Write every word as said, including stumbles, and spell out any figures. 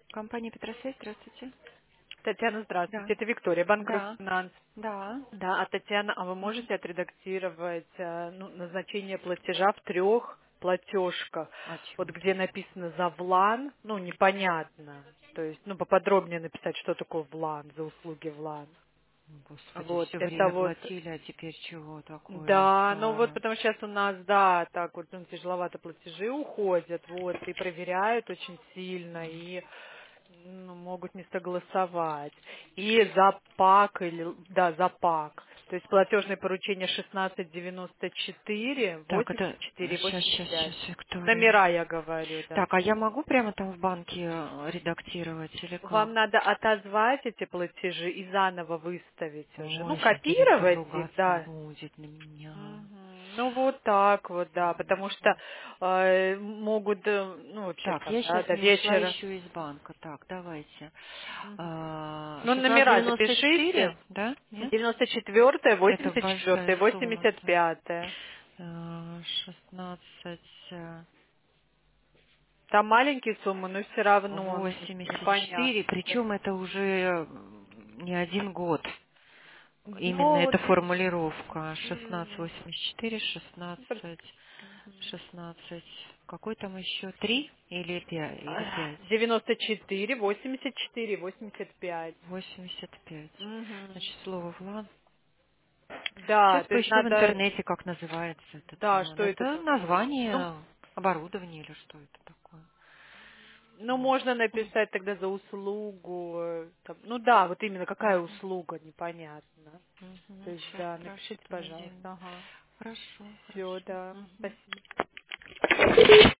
Компания Петросвязь, здравствуйте. Татьяна, Да, здравствуйте. Это Виктория, Банк да, Русфинанс. да. Да, а Татьяна, а вы Мгм. можете отредактировать э, ну, назначение платежа в трех платежках? А Вот чего где это? написано за влан, ну непонятно. То есть, ну поподробнее написать, что такое влан, за услуги влан. Господи, Вот, все это время вот, платили, а теперь чего такое, да, ну вот Сара? потому что сейчас у нас, да, так вот, ну, тяжеловато платежи уходят, вот, и проверяют очень сильно, и ну, могут не согласовать. И за пак, или, да, за пак. То есть платежное поручение шестнадцать девяносто четыре, Так, это... восемьдесят четыре, Сейчас, восемьдесят сейчас, пять. сейчас, Виктория. Номера я говорю, да. Так, а я могу прямо там в банке э, редактировать или как? Вам надо отозвать эти платежи и заново выставить уже. Ну, Ой, сейчас директор копировать их, ругаться да. будет на меня. Мгм. Ну, вот так вот, да, потому что э, могут, э, ну, вообще Так, там, я да, сейчас до не ушла вечера. еще из банка. Так, давайте. Мгм. А, Ну, шестнадцать номера девяносто запишите. четыре, да? Нет? девяносто четвёртая, Это восемьдесят большая четвёртая, сумма. восемьдесят пятая. А, шестнадцать, э, Там маленькие суммы, но все равно, ну, восемьдесят непонятно. четыре. Причем это уже не один год. Именно Ну, вот, эта формулировка. шестнадцать м, восемьдесят четыре, шестнадцать, шестнадцать. Какой там еще? Три или пять? Или пять? девяносто четыре, восемьдесят четыре, восемьдесят пять. восемьдесят пять. Мгм. Значит, слово «влан». Да, Сейчас то есть поищу в надо, интернете, как называется этот да, влан. что это Это такое? Ну, название оборудования или что это такое? ну, можно написать тогда за услугу. э, там, ну да, вот именно какая услуга, непонятно. То есть, Сейчас да, напишите, спрашивает один. пожалуйста. Ага. Хорошо, Все, хорошо. да. Мгм. Спасибо.